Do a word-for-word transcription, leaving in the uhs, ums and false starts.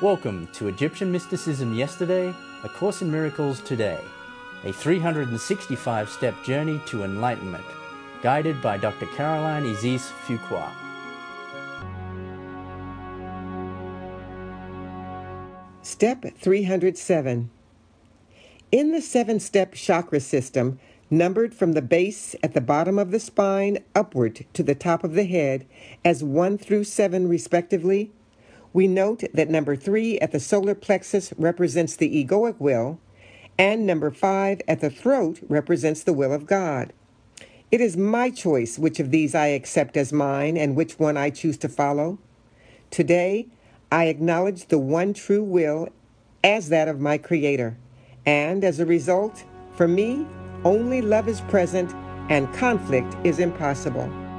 Welcome to Egyptian Mysticism Yesterday, A Course in Miracles Today, a three hundred sixty-five step journey to enlightenment, guided by Doctor Caroline Isis Fuqua. Step three hundred seven. In the seven-step chakra system, numbered from the base at the bottom of the spine upward to the top of the head as one through seven respectively, we note that number three at the solar plexus represents the egoic will, and number five at the throat represents the will of God. It is my choice which of these I accept as mine and which one I choose to follow. Today, I acknowledge the one true will as that of my Creator, and as a result, for me, only love is present and conflict is impossible.